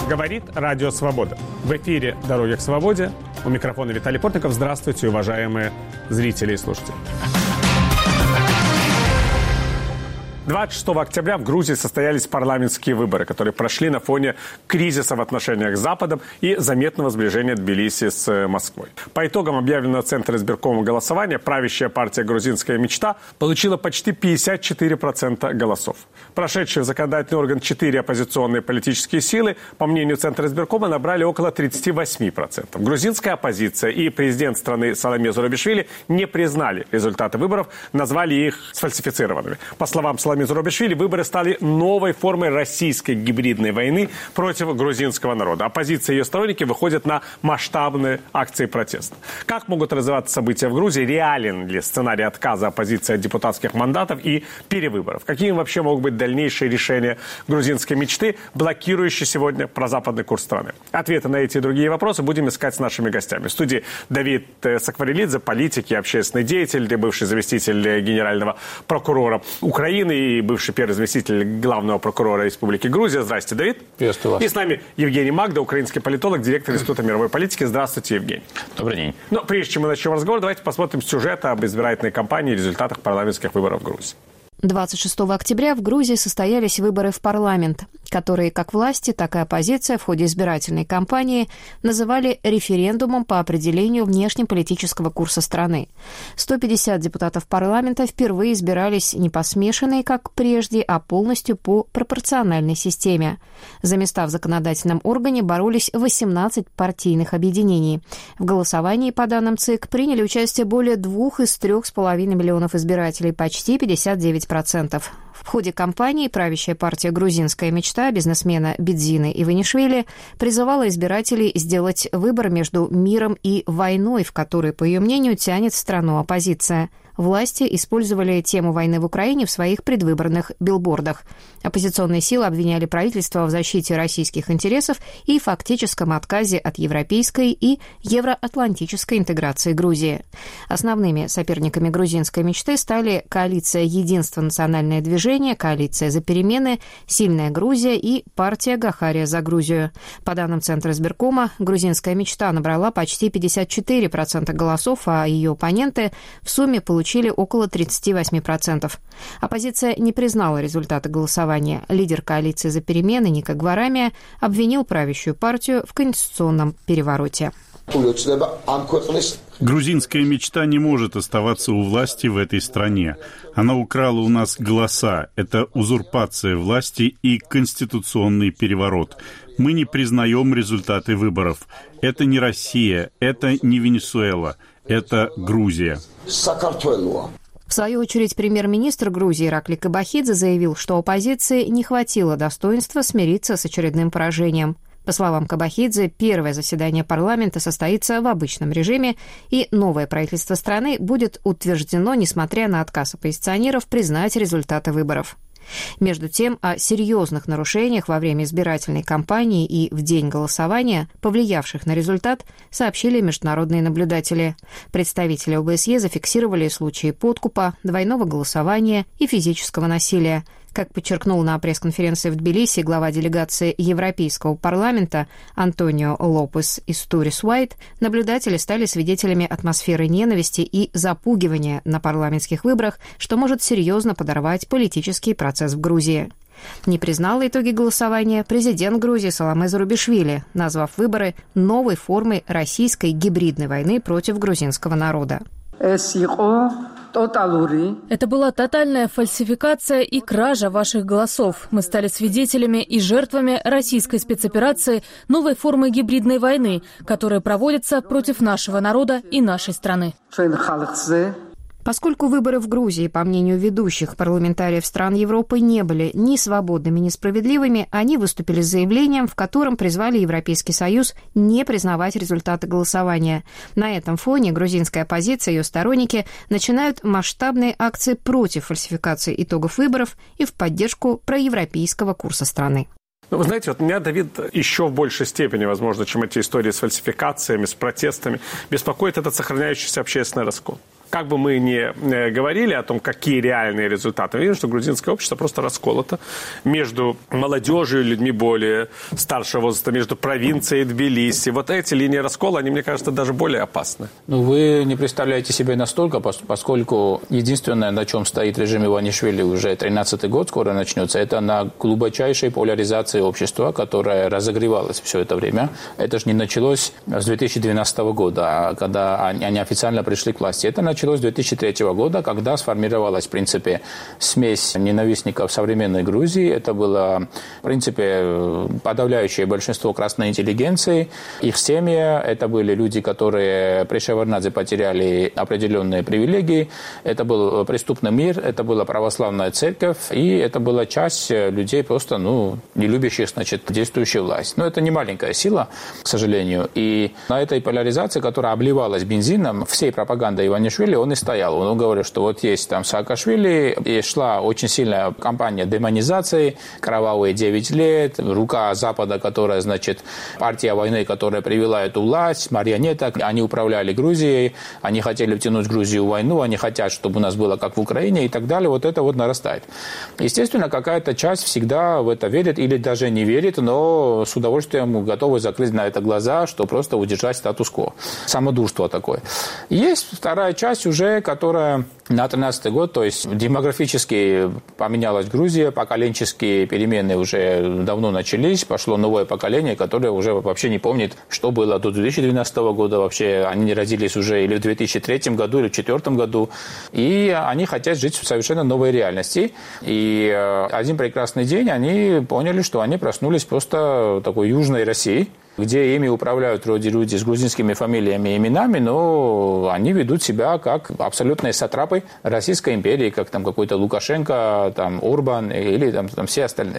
Говорит Радио Свобода. В эфире «Дороги к свободе». У микрофона Виталий Портников. Здравствуйте, уважаемые зрители и слушатели. 26 октября в Грузии состоялись парламентские выборы, которые прошли на фоне кризиса в отношениях с Западом и заметного сближения Тбилиси с Москвой. По итогам объявленного Центра избиркома голосования правящая партия «Грузинская мечта» получила почти 54% голосов. Прошедшие в законодательный орган 4 оппозиционные политические силы, по мнению Центра избиркома, набрали около 38%. Грузинская оппозиция и президент страны Саломе Зурабишвили не признали результаты выборов, назвали их сфальсифицированными. По словам Саломе Зурабишвили, выборы стали новой формой российской гибридной войны против грузинского народа. Оппозиция и ее сторонники выходят на масштабные акции протеста. Как могут развиваться события в Грузии? Реален ли сценарий отказа оппозиции от депутатских мандатов и перевыборов? Какими вообще могут быть дальнейшие решения грузинской мечты, блокирующие сегодня прозападный курс страны? Ответы на эти и другие вопросы будем искать с нашими гостями. В студии Давид Сакварелидзе, политик и общественный деятель, бывший заместитель генерального прокурора Украины и бывший первый заместитель главного прокурора Республики Грузия. Здравствуйте, Давид. Приветствую вас. И с нами Евгений Магда, украинский политолог, директор Института мировой политики. Здравствуйте, Евгений. Добрый день. Но прежде чем мы начнем разговор, давайте посмотрим сюжет об избирательной кампании и результатах парламентских выборов в Грузии. 26 октября в Грузии состоялись выборы в парламент, которые как власти, так и оппозиция в ходе избирательной кампании называли референдумом по определению внешнеполитического курса страны. 150 депутатов парламента впервые избирались не по смешанной, как прежде, а полностью по пропорциональной системе. За места в законодательном органе боролись 18 партийных объединений. В голосовании, по данным ЦИК, приняли участие более 2 из 3,5 миллионов избирателей, почти 59%. В ходе кампании правящая партия «Грузинская мечта» бизнесмена Бидзины Иванишвили призывала избирателей сделать выбор между миром и войной, в которой, по ее мнению, тянет страну оппозиция. Власти использовали тему войны в Украине в своих предвыборных билбордах. Оппозиционные силы обвиняли правительство в защите российских интересов и фактическом отказе от европейской и евроатлантической интеграции Грузии. Основными соперниками грузинской мечты стали коалиция «Единство. Национальное движение», коалиция «За перемены», «Сильная Грузия» и партия «Гахария за Грузию». По данным Центра избиркома, грузинская мечта набрала почти 54% голосов, а ее оппоненты в сумме получили около 38%. Оппозиция не признала результаты голосования. Лидер коалиции «За перемены» Ника Гварамия обвинил правящую партию в конституционном перевороте. Грузинская мечта не может оставаться у власти в этой стране. Она украла у нас голоса. Это узурпация власти и конституционный переворот. Мы не признаем результаты выборов. Это не Россия, это не Венесуэла, это Грузия. В свою очередь, премьер-министр Грузии Иракли Кобахидзе заявил, что оппозиции не хватило достоинства смириться с очередным поражением. По словам Кобахидзе, первое заседание парламента состоится в обычном режиме, и новое правительство страны будет утверждено, несмотря на отказ оппозиционеров признать результаты выборов. Между тем, о серьезных нарушениях во время избирательной кампании и в день голосования, повлиявших на результат, сообщили международные наблюдатели. Представители ОБСЕ зафиксировали случаи подкупа, двойного голосования и физического насилия. Как подчеркнул на пресс-конференции в Тбилиси глава делегации Европейского парламента Антонио Лопес Истурис Уайт, наблюдатели стали свидетелями атмосферы ненависти и запугивания на парламентских выборах, что может серьезно подорвать политический процесс в Грузии. Не признал итоги голосования президент Грузии Саломе Зурабишвили, назвав выборы новой формой российской гибридной войны против грузинского народа. Это была тотальная фальсификация и кража ваших голосов. Мы стали свидетелями и жертвами российской спецоперации, новой формы гибридной войны, которая проводится против нашего народа и нашей страны. Поскольку выборы в Грузии, по мнению ведущих парламентариев стран Европы, не были ни свободными, ни справедливыми, они выступили с заявлением, в котором призвали Европейский Союз не признавать результаты голосования. На этом фоне грузинская оппозиция и ее сторонники начинают масштабные акции против фальсификации итогов выборов и в поддержку проевропейского курса страны. Вы знаете, вот меня, Давид, еще в большей степени, возможно, чем эти истории с фальсификациями, с протестами, беспокоит этот сохраняющийся общественный раскол. как бы мы ни говорили о том, какие реальные результаты, мы видим, что грузинское общество просто расколото между молодежью и людьми более старшего возраста, между провинцией и Тбилиси. Вот эти линии раскола, они, мне кажется, даже более опасны. Ну, вы не представляете себе настолько, поскольку единственное, на чем стоит режим Иванишвили уже 13-й год скоро начнется, это на глубочайшей поляризации общества, которая разогревалась все это время. Это же не началось с 2012 года, когда они официально пришли к власти. Это началось с 2003 года, когда сформировалась, в принципе, смесь ненавистников современной Грузии. Это было, в принципе, подавляющее большинство красной интеллигенции. Их семьи, это были люди, которые при Шеварднадзе потеряли определенные привилегии. Это был преступный мир, это была православная церковь, и это была часть людей просто, не любящих, действующую власть. Но это не маленькая сила, к сожалению. И на этой поляризации, которая обливалась бензином, всей пропагандой Иванишвили, он и стоял. Он говорил, что вот есть там Саакашвили, и шла очень сильная кампания демонизации, кровавые 9 лет, рука Запада, которая, партия войны, которая привела эту власть, марионеток, они управляли Грузией, они хотели втянуть Грузию в войну, они хотят, чтобы у нас было как в Украине и так далее. Вот это вот нарастает. Естественно, какая-то часть всегда в это верит или даже не верит, но с удовольствием готовы закрыть на это глаза, что просто удержать статус-кво. Самодурство такое. Есть вторая часть уже, которая на 13-й год, то есть демографически поменялась Грузия, поколенческие перемены уже давно начались, пошло новое поколение, которое уже вообще не помнит, что было до 2012 года вообще. Они родились уже или в 2003 году, или в 2004 году, и они хотят жить в совершенно новой реальности. И один прекрасный день они поняли, что они проснулись просто такой южной России, где ими управляют вроде люди с грузинскими фамилиями и именами, но они ведут себя как абсолютные сатрапы Российской империи, как там какой-то Лукашенко, там Орбан или там все остальные.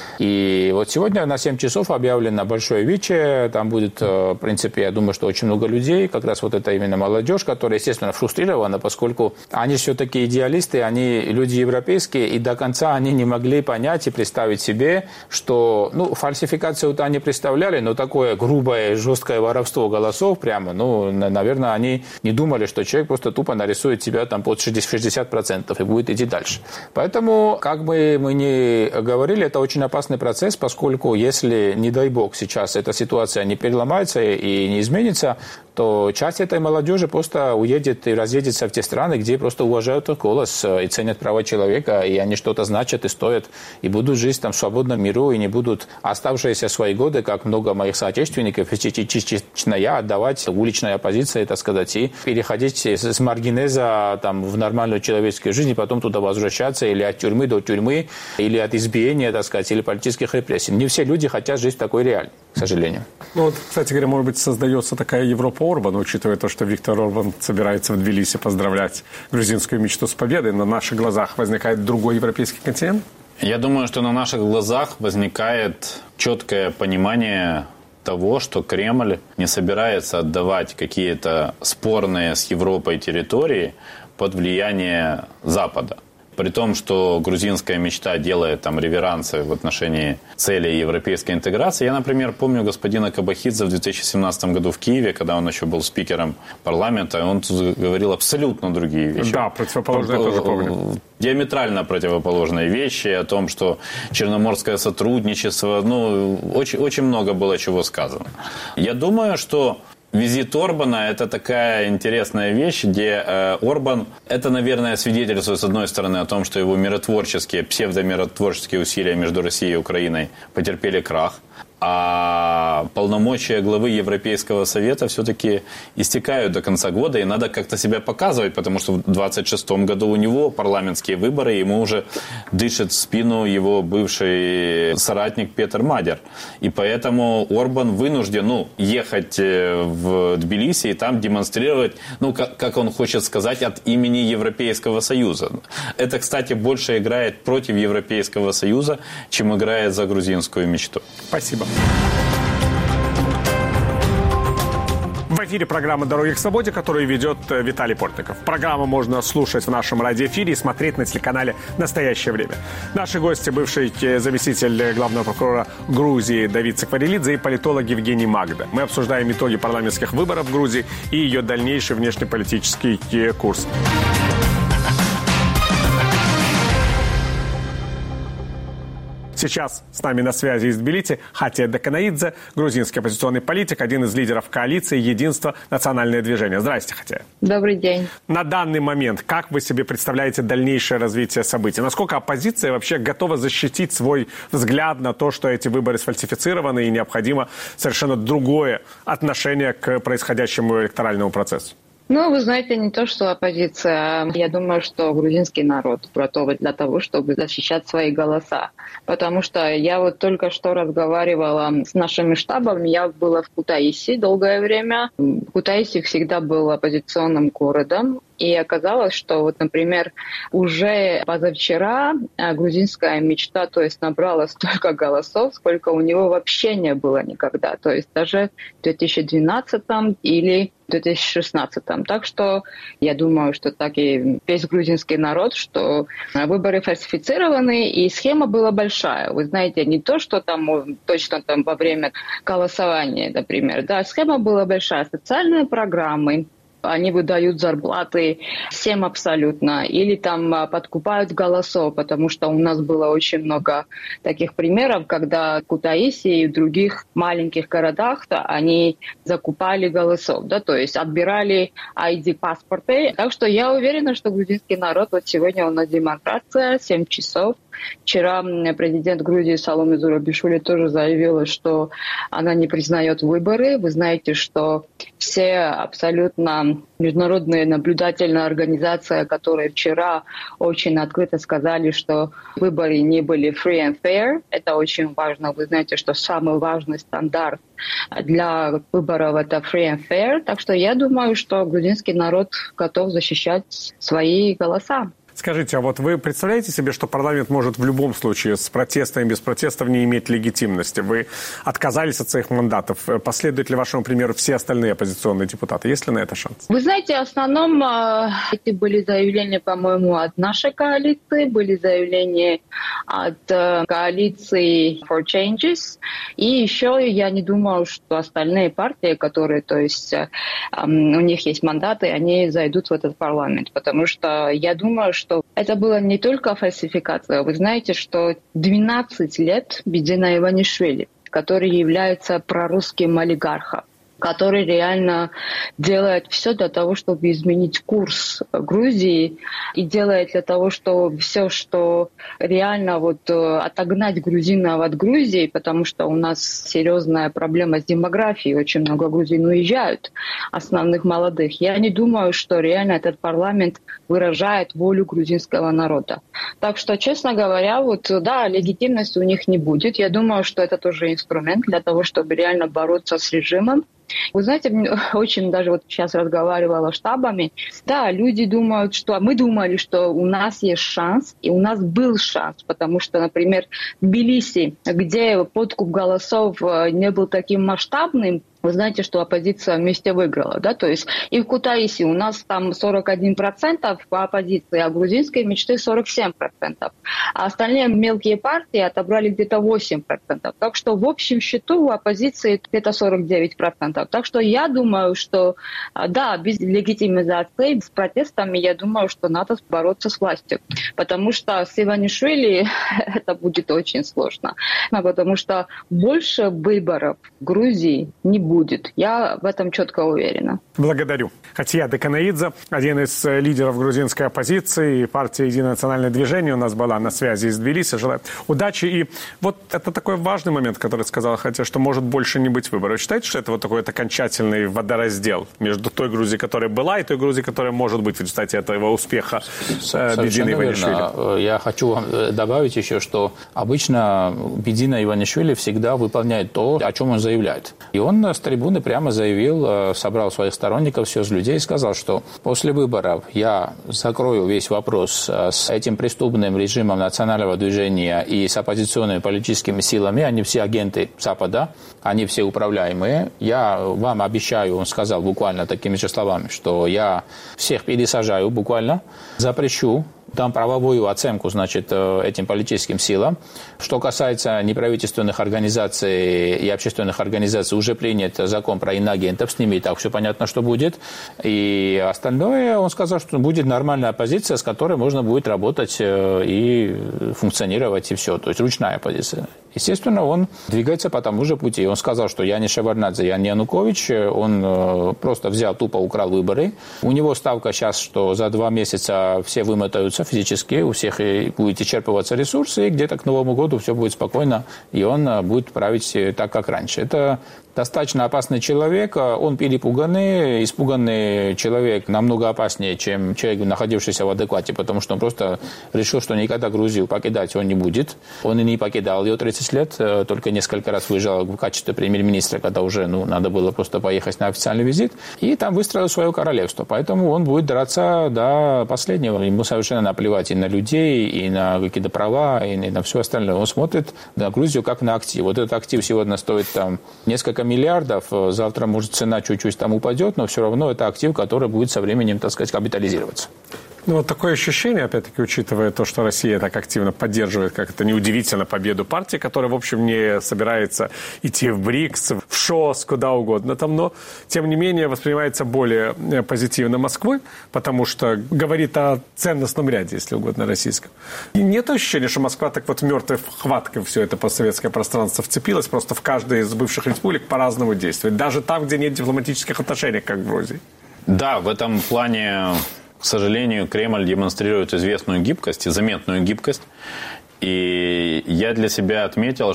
И вот сегодня на 7 часов объявлено большое ВИЧ. Там будет, в принципе, я думаю, что очень много людей. Как раз вот это именно молодежь, которая, естественно, фрустрирована, поскольку они все-таки идеалисты, они люди европейские, и до конца они не могли понять и представить себе, что, фальсификацию-то они представляли, но такое грубое, жесткое воровство голосов прямо, наверное, они не думали, что человек просто тупо нарисует себя там под 60% и будет идти дальше. Поэтому, как бы мы ни говорили, это очень опасный процесс, поскольку если, не дай бог, сейчас эта ситуация не переломается и не изменится, то часть этой молодежи просто уедет и разъедется в те страны, где просто уважают их голос и ценят права человека, и они что-то значат и стоят, и будут жить там в свободном миру, и не будут оставшиеся свои годы, как много моих соотечественников, частично я, отдавать уличной оппозиции, так сказать, и переходить с маргинеза там, в нормальную человеческую жизнь, и потом туда возвращаться или от тюрьмы до тюрьмы, или от избиения, так сказать, или политических репрессий. Не все люди хотят жить в такой реальности, к сожалению. Кстати говоря, может быть, создается такая Европа Орбана, учитывая то, что Виктор Орбан собирается в Тбилиси поздравлять грузинскую мечту с победой. На наших глазах возникает другой европейский континент? Я думаю, что на наших глазах возникает четкое понимание того, что Кремль не собирается отдавать какие-то спорные с Европой территории под влияние Запада. При том, что грузинская мечта делает там реверансы в отношении целей европейской интеграции. Я, например, помню господина Кабахидзе в 2017 году в Киеве, когда он еще был спикером парламента, он говорил абсолютно другие вещи. Да, противоположные тоже помню. Диаметрально противоположные вещи о том, что черноморское сотрудничество, очень, очень много было чего сказано. Я думаю, что визит Орбана – это такая интересная вещь, где Орбан, это, наверное, свидетельствует, с одной стороны, о том, что его миротворческие, псевдомиротворческие усилия между Россией и Украиной потерпели крах, а полномочия главы Европейского Совета все-таки истекают до конца года, и надо как-то себя показывать, потому что в 2026 году у него парламентские выборы, и ему уже дышит в спину его бывший соратник Петр Мадяр. И поэтому Орбан вынужден ехать в Тбилиси и там демонстрировать, как он хочет сказать, от имени Европейского Союза. Это, кстати, больше играет против Европейского Союза, чем играет за грузинскую мечту. Спасибо. В эфире программа «Дороги к свободе», которую ведет Виталий Портников. Программу можно слушать в нашем радиоэфире и смотреть на телеканале «Настоящее время». Наши гости – бывший заместитель главного прокурора Грузии Давид Сакварелидзе и политолог Евгений Магда. Мы обсуждаем итоги парламентских выборов в Грузии и ее дальнейший внешнеполитический курс. Сейчас с нами на связи из Тбилиси Хатия Даканаидзе, грузинский оппозиционный политик, один из лидеров коалиции «Единство. Национальное движение». Здрасте, Хатия. Добрый день. На данный момент, как вы себе представляете дальнейшее развитие событий? Насколько оппозиция вообще готова защитить свой взгляд на то, что эти выборы сфальсифицированы и необходимо совершенно другое отношение к происходящему электоральному процессу? Ну, вы знаете, не то, что оппозиция. Я думаю, что грузинский народ готов для того, чтобы защищать свои голоса. Потому что я вот только что разговаривала с нашими штабами. Я была в Кутаиси долгое время. Кутаиси всегда был оппозиционным городом. И оказалось, что, вот, например, уже позавчера грузинская мечта, то есть набрала столько голосов, сколько у него вообще не было никогда. То есть даже в 2012 или 2016. Так что я думаю, что так и весь грузинский народ, что выборы фальсифицированы, и схема была большая. Вы знаете, не то, что там точно там во время голосования, например. Да, схема была большая. Социальные программы. Они выдают зарплаты всем абсолютно. Или там подкупают голосов, потому что у нас было очень много таких примеров, когда в Кутаиси и в других маленьких городах они закупали голосов, да, то есть отбирали ID-паспорты. Так что я уверена, что грузинский народ вот сегодня у нас демонстрация, 7 часов. Вчера президент Грузии Саломе Зурабишвили тоже заявила, что она не признает выборы. Вы знаете, что все абсолютно международные наблюдательные организации, которые вчера очень открыто сказали, что выборы не были free and fair. Это очень важно. Вы знаете, что самый важный стандарт для выборов – это free and fair. Так что я думаю, что грузинский народ готов защищать свои голоса. Скажите, а вот вы представляете себе, что парламент может в любом случае с протестом и без протестов не иметь легитимности? Вы отказались от своих мандатов. Последуют ли вашему примеру все остальные оппозиционные депутаты? Есть ли на это шанс? Вы знаете, в основном эти были заявления, по-моему, от нашей коалиции, были заявления от коалиции For Changes. И еще я не думаю, что остальные партии, которые, то есть у них есть мандаты, они зайдут в этот парламент. Потому что я думаю, что это была не только фальсификация. Вы знаете, что 12 лет Бидина Иванишвили, который является прорусским олигархом, который реально делает все для того, чтобы изменить курс Грузии и делает для того, чтобы все, что реально вот отогнать грузинов от Грузии, потому что у нас серьезная проблема с демографией, очень много грузин уезжают, основных молодых. Я не думаю, что реально этот парламент выражает волю грузинского народа. Так что, честно говоря, вот да, легитимности у них не будет. Я думаю, что это тоже инструмент для того, чтобы реально бороться с режимом. Вы знаете, очень даже вот сейчас разговаривала с штабами. Да, люди думают, что... Мы думали, что у нас есть шанс, и у нас был шанс, потому что, например, в Тбилиси, где подкуп голосов не был таким масштабным, вы знаете, что оппозиция вместе выиграла, да, то есть и в Кутаиси у нас там 41% по оппозиции, а грузинской мечты 47%. А остальные мелкие партии отобрали где-то 8%. Так что в общем счету у оппозиции где-то 49%. Так что я думаю, что да, без легитимизации, с протестами, я думаю, что надо бороться с властью. Потому что с Иванишвили это будет очень сложно. Потому что больше выборов в Грузии не будет. Я в этом четко уверена. Благодарю. Хатия Даканаидзе, один из лидеров грузинской оппозиции, партии «Единое национальное движение» у нас была на связи из Тбилиси. Желаю удачи. И вот это такой важный момент, который сказала Хатия, что может больше не быть выборов. Вы считаете, что это вот такой окончательный водораздел между той Грузией, которая была, и той Грузией, которая может быть в результате этого успеха Бидина Иванишвили? Я хочу вам добавить еще, что обычно Бидина Иванишвили всегда выполняет то, о чем он заявляет. И он с трибуны прямо заявил, собрал своих сторонников, всех людей и сказал, что после выборов я закрою весь вопрос с этим преступным режимом национального движения и с оппозиционными политическими силами. Они все агенты Запада, они все управляемые. Я вам обещаю, он сказал буквально такими же словами, что я всех пересажаю буквально, запрещу, дам правовую оценку, значит, этим политическим силам. Что касается неправительственных организаций и общественных организаций, уже принят закон про иноагентов, с ними и так все понятно, что будет. И остальное, он сказал, что будет нормальная оппозиция, с которой можно будет работать и функционировать, и все. То есть ручная оппозиция. Естественно, он двигается по тому же пути. Он сказал, что я не Шеварднадзе, я не Янукович. Он просто взял, тупо украл выборы. У него ставка сейчас, что за 2 месяца все вымотаются физически, у всех будет исчерпываться ресурсы, и где-то к Новому году все будет спокойно, и он будет править так, как раньше. Это достаточно опасный человек, он перепуганный, испуганный человек намного опаснее, чем человек, находившийся в адеквате, потому что он просто решил, что никогда Грузию покидать он не будет. Он и не покидал ее 30 лет, только несколько раз выезжал в качестве премьер-министра, когда уже надо было просто поехать на официальный визит, и там выстроил свое королевство. Поэтому он будет драться до последнего. Ему совершенно наплевать и на людей, и на какие-то права, и на все остальное. Он смотрит на Грузию как на актив. Вот этот актив сегодня стоит там несколько миллиардов, завтра, может, цена чуть-чуть там упадет, но все равно это актив, который будет со временем, так сказать, капитализироваться. Ну, вот такое ощущение, опять-таки, учитывая то, что Россия так активно поддерживает, как это неудивительно, победу партии, которая, в общем, не собирается идти в БРИКС, в ШОС, куда угодно там, но, тем не менее, воспринимается более позитивно Москвой, потому что говорит о ценностном ряде, если угодно, российском. И нет ощущения, что Москва так вот мертвой хваткой все это постсоветское пространство вцепилась, просто в каждой из бывших республик по-разному действует, даже там, где нет дипломатических отношений, как в Грузии. Да, в этом плане... К сожалению, Кремль демонстрирует известную гибкость и заметную гибкость. И я для себя отметил,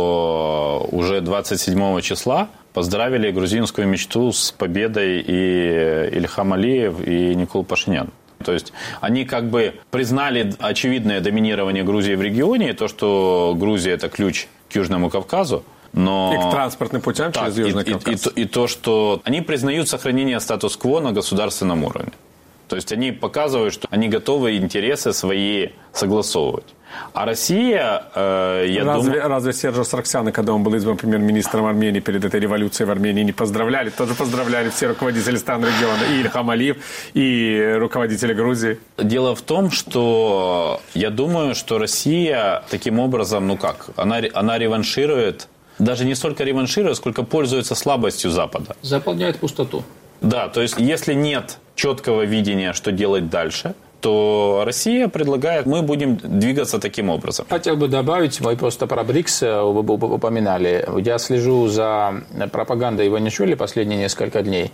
что уже 27 числа поздравили грузинскую мечту с победой и Ильхам Алиев, и Никол Пашинян. То есть они как бы признали очевидное доминирование Грузии в регионе, и то, что Грузия – это ключ к Южному Кавказу. Но... И к транспортным путям через Южный Кавказ. И то, что они признают сохранение статус-кво на государственном уровне. То есть они показывают, что они готовы интересы свои согласовывать. А Россия, Разве Сержа Саргсяна, когда он был избран премьер-министром Армении перед этой революцией в Армении, не поздравляли? Тоже поздравляли все руководители стран региона, и Ильхам Алиев, и руководители Грузии. Дело в том, что я думаю, что Россия таким образом, она реванширует, даже не столько реванширует, сколько пользуется слабостью Запада. Заполняет пустоту. Да, то есть если нет четкого видения, что делать дальше, то Россия предлагает, мы будем двигаться таким образом. Хотел бы добавить, мы просто про БРИКС упоминали. Я слежу за пропагандой Иванишвили последние несколько дней.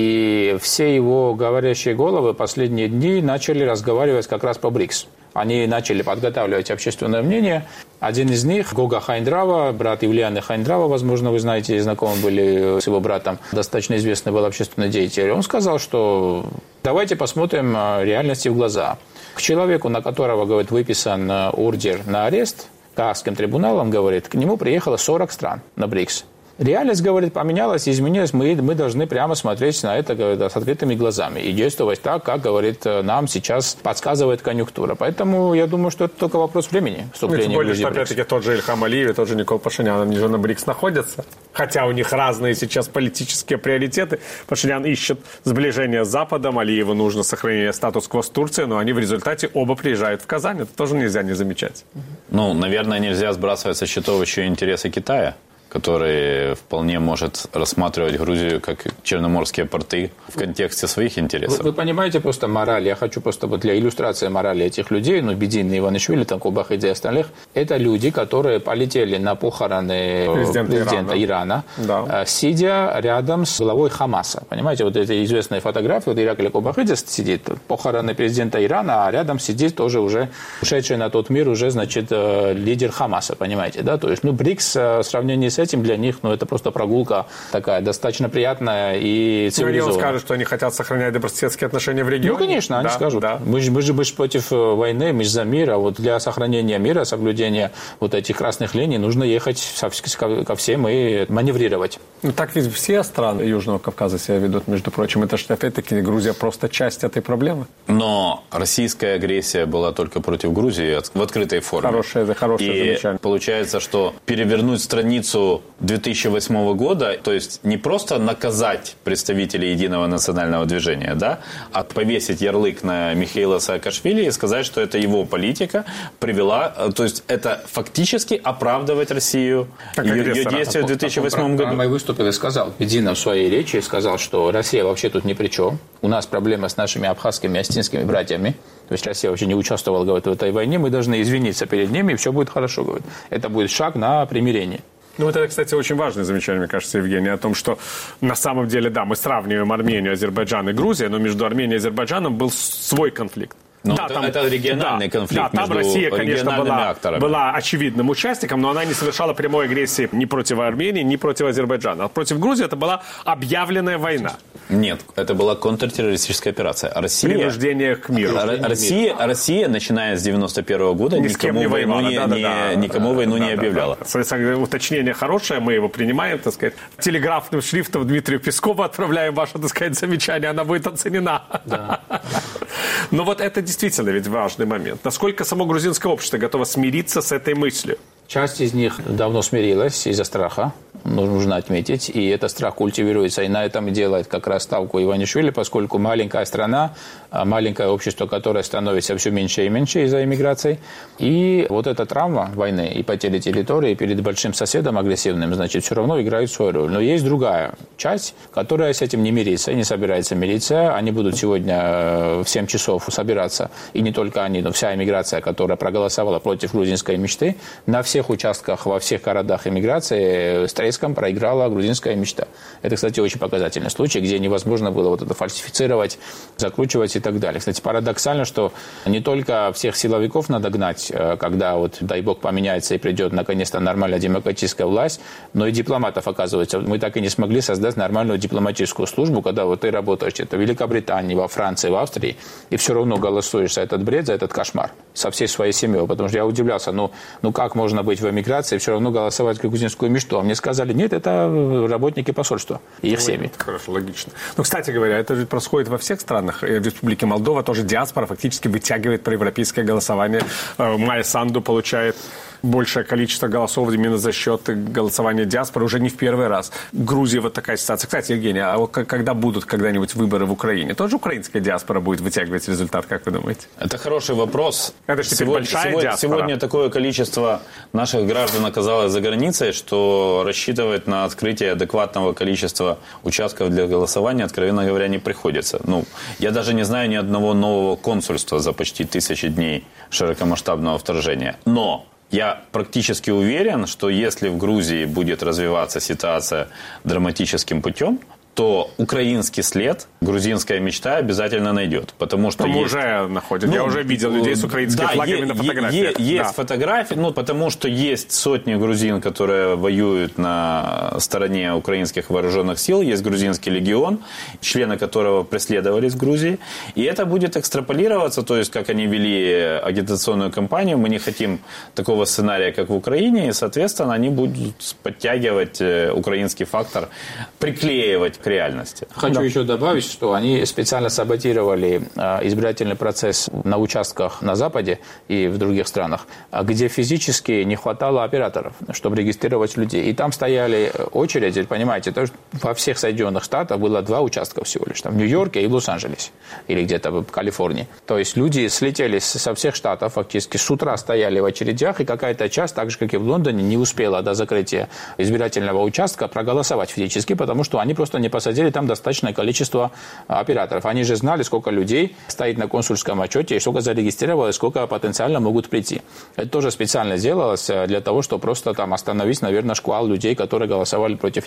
И все его говорящие головы последние дни начали разговаривать как раз по БРИКС. Они начали подготавливать общественное мнение. Один из них, Гога Хайндрава, брат Ивлианы Хайндрава, возможно, вы знаете, знакомы были с его братом, достаточно известный был общественный деятель. Он сказал, что давайте посмотрим реальности в глаза. К человеку, на которого, говорит, выписан ордер на арест, Гаагским трибуналом, говорит, к нему приехало 40 стран на БРИКС. Реальность, говорит, поменялась, изменилась. Мы должны прямо смотреть на это, говорит, с открытыми глазами и действовать так, как, говорит, нам сейчас подсказывает конъюнктура. Поэтому я думаю, что это только вопрос времени вступления тем более, Грузии что, опять-таки, тот же Ильхам Алиев и тот же Никол Пашинян, они же на БРИКС находятся. Хотя у них разные сейчас политические приоритеты. Пашинян ищет сближение с Западом, Алиеву нужно сохранение статус-кво с Турцией, но они в результате оба приезжают в Казань. Это тоже нельзя не замечать. Наверное, нельзя сбрасывать со счетов еще интересы Китая, который вполне может рассматривать Грузию как черноморские порты в контексте своих интересов. Вы понимаете просто мораль. Я хочу просто для иллюстрации морали этих людей, Бедин, Иванишвили, Кубахидзе и остальных, это люди, которые полетели на похороны президента Ирана, да, сидя рядом с главой Хамаса. Понимаете, вот эта известная фотография, вот Иракли Кубахидзе сидит, похороны президента Ирана, а рядом сидит тоже уже ушедший на тот мир уже, значит, лидер Хамаса, понимаете, да? То есть, БРИКС в сравнении с с этим для них, это просто прогулка такая достаточно приятная и цивилизованная. Регион скажет, что они хотят сохранять добрососедские отношения в регионе? Конечно, они скажут. Да. Мы же против войны, мы же за мир, а вот для сохранения мира, соблюдения вот этих красных линий нужно ехать ко всем и маневрировать. Так ведь все страны Южного Кавказа себя ведут, между прочим. Это же, опять-таки, Грузия просто часть этой проблемы. Но российская агрессия была только против Грузии в открытой форме. Хорошее замечание. И получается, что перевернуть страницу 2008 года, то есть не просто наказать представителей Единого национального движения, да, а повесить ярлык на Михаила Саакашвили и сказать, что это его политика привела, то есть это фактически оправдывать Россию, ее действия в 2008 году. Я выступил и сказал, Едино в своей речи сказал, что Россия вообще тут ни при чем. У нас проблемы с нашими абхазскими и осетинскими братьями. То есть Россия вообще не участвовала, говорит, в этой войне. Мы должны извиниться перед ними, и все будет хорошо, говорит. Это будет шаг на примирение. Это, кстати, очень важное замечание, мне кажется, Евгений, о том, что на самом деле, да, мы сравниваем Армению, Азербайджан и Грузию, но между Арменией и Азербайджаном был свой конфликт. Это региональный конфликт там между Россия, конечно, акторами. была очевидным участником, но она не совершала прямой агрессии ни против Армении, ни против Азербайджана. А против Грузии это была объявленная война. Нет, это была контртеррористическая операция. Принуждение к миру. Россия, начиная с 91 года, никому войну не объявляла. Уточнение хорошее, мы его принимаем, так сказать. Телеграфным шрифтом Дмитрию Пескову отправляем ваше, так сказать, замечание, она будет оценена. Да. Но вот это действительно ведь важный момент. Насколько само грузинское общество готово смириться с этой мыслью? Часть из них давно смирилась из-за страха, нужно отметить, и этот страх культивируется, и на этом делает как раз ставку Иванишвили, поскольку маленькая страна, маленькое общество, которое становится все меньше и меньше из-за иммиграции, и вот эта травма войны и потери территории перед большим соседом агрессивным, значит, все равно играет свою роль. Но есть другая часть, которая с этим не мирится и не собирается мириться. Они будут сегодня в 7 часов собираться, и не только они, но вся иммиграция, которая проголосовала против грузинской мечты, на всех участках, во всех городах иммиграции с треском проиграла грузинская мечта. Это, кстати, очень показательный случай, где невозможно было вот это фальсифицировать, закручивать и так далее. Кстати, парадоксально, что не только всех силовиков надо гнать, когда вот, дай бог, поменяется и придет наконец-то нормальная демократическая власть, но и дипломатов, оказывается. Мы так и не смогли создать нормальную дипломатическую службу, когда вот ты работаешь где-то в Великобритании, во Франции, в Австрии, и все равно голосуешь за этот бред, за этот кошмар со всей своей семьей. Потому что я удивлялся, ну как можно быть в эмиграции, все равно голосовать за грузинскую мечту. А мне сказали, нет, это работники посольства и их семьи. Хорошо, логично. Но, кстати говоря, это же происходит во всех странах. В Республике Молдова тоже диаспора фактически вытягивает проевропейское голосование. Майя Санду получает большее количество голосов именно за счет голосования диаспоры уже не в первый раз. В Грузии вот такая ситуация. Кстати, Евгений, а когда будут когда-нибудь выборы в Украине? Тоже украинская диаспора будет вытягивать результат, как вы думаете? Это хороший вопрос. Это же теперь большая диаспора. Сегодня такое количество наших граждан оказалось за границей, что рассчитывать на открытие адекватного количества участков для голосования, откровенно говоря, не приходится. Я даже не знаю ни одного нового консульства за почти 1000 дней широкомасштабного вторжения. Но я практически уверен, что если в Грузии будет развиваться ситуация драматическим путем, то украинский след, грузинская мечта обязательно найдет. Потому что уже находят. Я уже видел людей с украинскими флагами на фотографиях. Есть фотографии, потому что есть сотни грузин, которые воюют на стороне украинских вооруженных сил. Есть грузинский легион, члены которого преследовались в Грузии. И это будет экстраполироваться, то есть как они вели агитационную кампанию. Мы не хотим такого сценария, как в Украине. И, соответственно, они будут подтягивать украинский фактор, приклеивать к реальности. Хочу еще добавить, что они специально саботировали избирательный процесс на участках на Западе и в других странах, где физически не хватало операторов, чтобы регистрировать людей. И там стояли очереди, понимаете, то есть во всех Соединенных Штатах было 2 участка всего лишь, там в Нью-Йорке и в Лос-Анджелесе, или где-то в Калифорнии. То есть люди слетели со всех штатов, фактически с утра стояли в очередях, и какая-то часть, так же, как и в Лондоне, не успела до закрытия избирательного участка проголосовать физически, потому что они просто не посадили там достаточное количество операторов. Они же знали, сколько людей стоит на консульском отчете, и сколько зарегистрировалось, сколько потенциально могут прийти. Это тоже специально сделалось для того, чтобы просто там остановить, наверное, шквал людей, которые голосовали против них.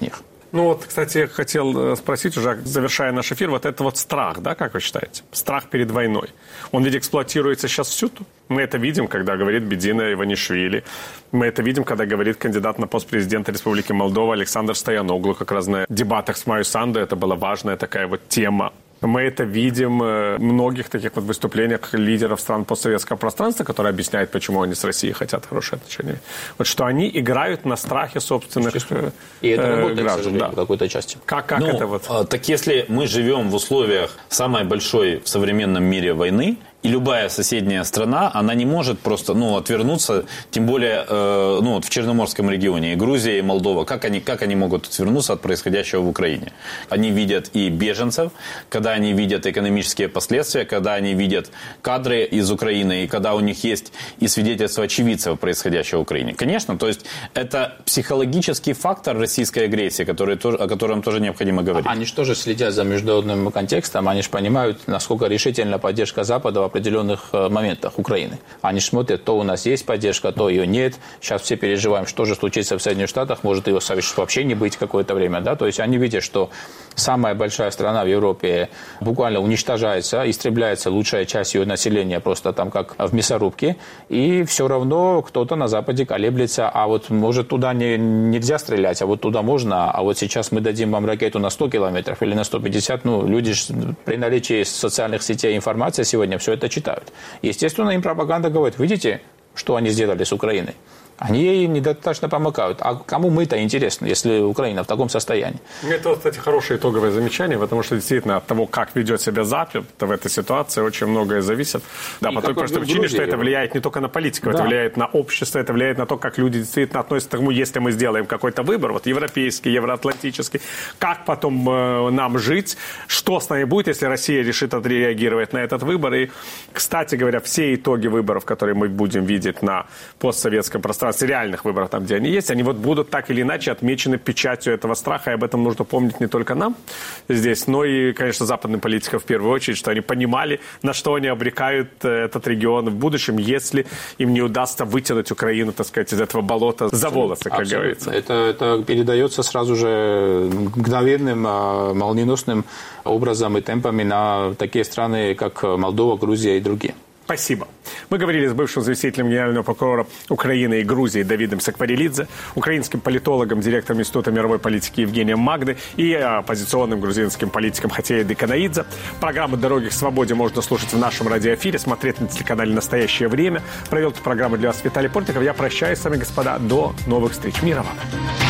Ну вот, кстати, я хотел спросить уже, завершая наш эфир, вот это вот страх, да, как вы считаете? Страх перед войной. Он ведь эксплуатируется сейчас всюду. Мы это видим, когда говорит Бедина Иванишвили. Мы это видим, когда говорит кандидат на пост президента Республики Молдова Александр Стояноглу, как раз на дебатах с Майей Санду. Это была важная такая вот тема. Мы это видим в многих таких вот выступлениях лидеров стран постсоветского пространства, которые объясняют, почему они с Россией хотят хорошие отношения. Вот что они играют на страхе собственных граждан. И это работает, да, в какой-то части. Как это вот? Так если мы живем в условиях самой большой в современном мире войны, и любая соседняя страна, она не может просто отвернуться, тем более в Черноморском регионе, и Грузия, и Молдова. Как они могут отвернуться от происходящего в Украине? Они видят и беженцев, когда они видят экономические последствия, когда они видят кадры из Украины, и когда у них есть и свидетельства очевидцев происходящего в Украине. Конечно, то есть это психологический фактор российской агрессии, о котором тоже необходимо говорить. Они же тоже следят за международным контекстом, они же понимают, насколько решительна поддержка Запада в определенных моментах Украины. Они смотрят, то у нас есть поддержка, то ее нет. Сейчас все переживаем, что же случится в Соединенных Штатах, может ее вообще не быть какое-то время. Да? То есть они видят, что самая большая страна в Европе буквально уничтожается, истребляется лучшая часть ее населения просто там как в мясорубке, и все равно кто-то на Западе колеблется, а вот может туда нельзя стрелять, а вот туда можно, а вот сейчас мы дадим вам ракету на 100 километров или на 150, люди при наличии социальных сетей информации сегодня все это читают. Естественно, им пропаганда говорит, видите, что они сделали с Украиной? Они ей недостаточно помогают. А кому мы-то интересно, если Украина в таком состоянии? Это, кстати, хорошее итоговое замечание, потому что действительно от того, как ведет себя Запад в этой ситуации, очень многое зависит. Да, по той простой причине, что это влияет не только на политику, это влияет на общество, это влияет на то, как люди действительно относятся к тому, если мы сделаем какой-то выбор, вот европейский, евроатлантический, как потом нам жить, что с нами будет, если Россия решит отреагировать на этот выбор. И, кстати говоря, все итоги выборов, которые мы будем видеть на постсоветском пространстве, реальных выборов, там, где они есть, они вот будут так или иначе отмечены печатью этого страха, и об этом нужно помнить не только нам здесь, но и, конечно, западным политикам в первую очередь, что они понимали, на что они обрекают этот регион в будущем, если им не удастся вытянуть Украину, так сказать, из этого болота за волосы, как говорится. Это передается сразу же мгновенным, молниеносным образом и темпами на такие страны, как Молдова, Грузия и другие. Спасибо. Мы говорили с бывшим заместителем генерального прокурора Украины и Грузии Давидом Сакварелидзе, украинским политологом, директором Института мировой политики Евгением Магды и оппозиционным грузинским политиком Хатиедой Канаидзе. Программу «Дороги к свободе» можно слушать в нашем радиоэфире, смотреть на телеканале «Настоящее время». Провел эту программу для вас Виталий Портников. Я прощаюсь с вами, господа. До новых встреч. Мира вам.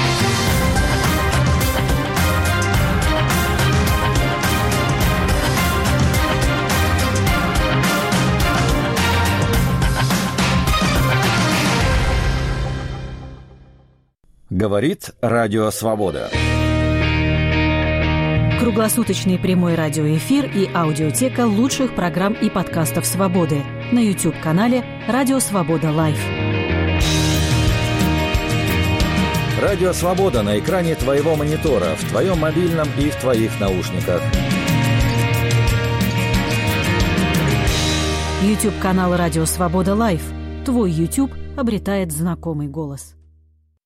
Говорит Радио Свобода. Круглосуточный прямой радиоэфир и аудиотека лучших программ и подкастов «Свободы» на YouTube-канале «Радио Свобода Лайв». Радио Свобода на экране твоего монитора, в твоем мобильном и в твоих наушниках. YouTube-канал «Радио Свобода Лайв». Твой YouTube обретает знакомый голос.